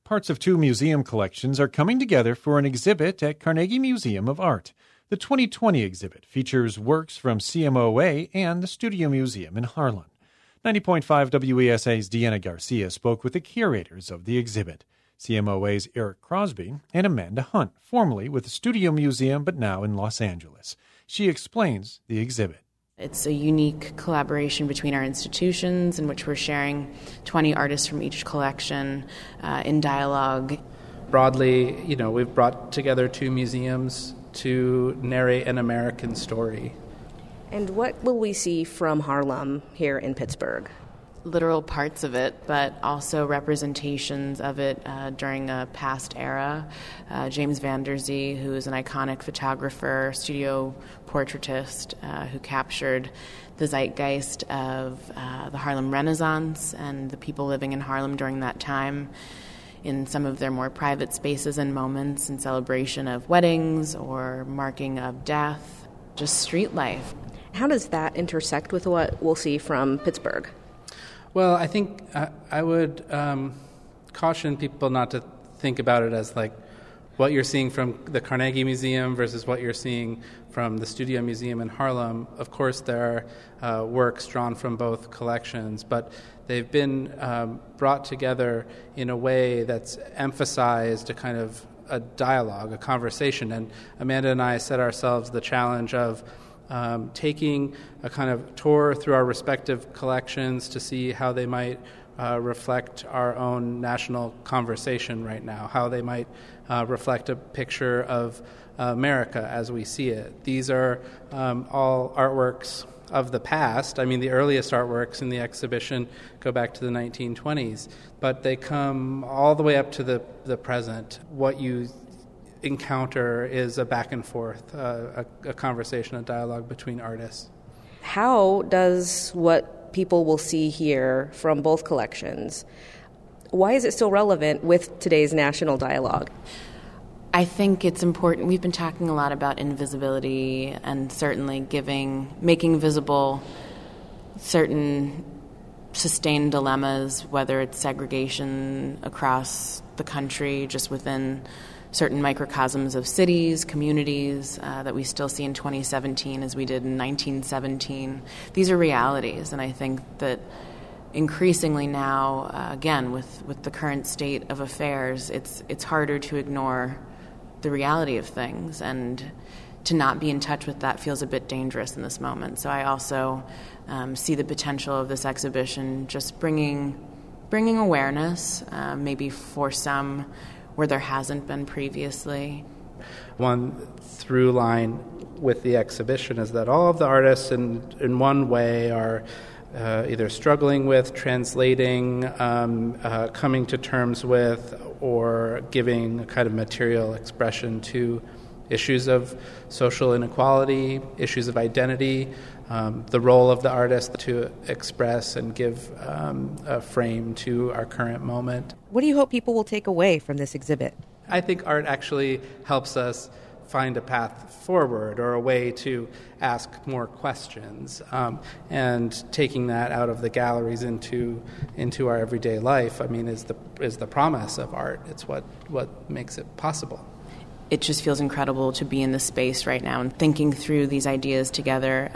Parts of two museum collections are coming together for an exhibit at Carnegie Museum of Art. The 2020 exhibit features works from CMOA and the Studio Museum in Harlem. 90.5 WESA's Deanna Garcia spoke with the curators of the exhibit, CMOA's Eric Crosby and Amanda Hunt, formerly with the Studio Museum but now in Los Angeles. She explains the exhibit. It's a unique collaboration between our institutions in which we're sharing 20 artists from each collection in dialogue. Broadly, we've brought together two museums to narrate an American story. And what will we see from Harlem here in Pittsburgh? Literal parts of it, but also representations of it during a past era. James Van Der Zee, who is an iconic photographer, studio portraitist, who captured the zeitgeist of the Harlem Renaissance and the people living in Harlem during that time in some of their more private spaces and moments in celebration of weddings or marking of death, just street life. How does that intersect with what we'll see from Pittsburgh? Well, I think I would caution people not to think about it as like what you're seeing from the Carnegie Museum versus what you're seeing from the Studio Museum in Harlem. Of course, there are works drawn from both collections, but they've been brought together in a way that's emphasized a kind of a dialogue, a conversation. And Amanda and I set ourselves the challenge of taking a kind of tour through our respective collections to see how they might reflect our own national conversation right now, how they might reflect a picture of America as we see it. These are all artworks of the past. I mean, the earliest artworks in the exhibition go back to the 1920s, but they come all the way up to the present. What you encounter is a back and forth, a conversation, a dialogue between artists. How does what people will see here from both collections, why is it still relevant with today's national dialogue? I think it's important. We've been talking a lot about invisibility and certainly making visible certain sustained dilemmas, whether it's segregation across the country, just within certain microcosms of cities, communities that we still see in 2017 as we did in 1917. These are realities, and I think that increasingly now, again, with the current state of affairs, it's harder to ignore the reality of things, and to not be in touch with that feels a bit dangerous in this moment. So I also see the potential of this exhibition just bringing awareness, maybe for some where there hasn't been previously. One through line with the exhibition is that all of the artists in one way are either struggling with, translating, coming to terms with, or giving a kind of material expression to issues of social inequality, issues of identity, the role of the artist to express and give a frame to our current moment. What do you hope people will take away from this exhibit? I think art actually helps us find a path forward or a way to ask more questions, and taking that out of the galleries into our everyday life, I mean, is the promise of art. It's what makes it possible. It just feels incredible to be in this space right now and thinking through these ideas together,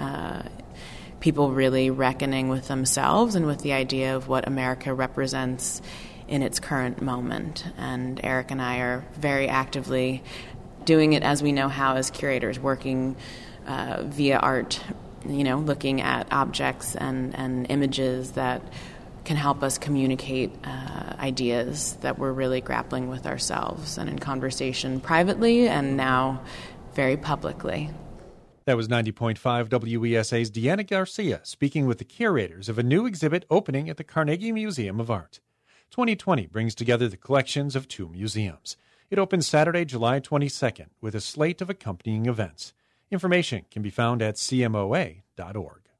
people really reckoning with themselves and with the idea of what America represents in its current moment. And Eric and I are very actively doing it as we know how as curators, working via art, looking at objects and images that can help us communicate ideas that we're really grappling with ourselves and in conversation privately and now very publicly. That was 90.5 WESA's Deanna Garcia speaking with the curators of a new exhibit opening at the Carnegie Museum of Art. 2020 brings together the collections of two museums. It opens Saturday, July 22nd with a slate of accompanying events. Information can be found at cmoa.org.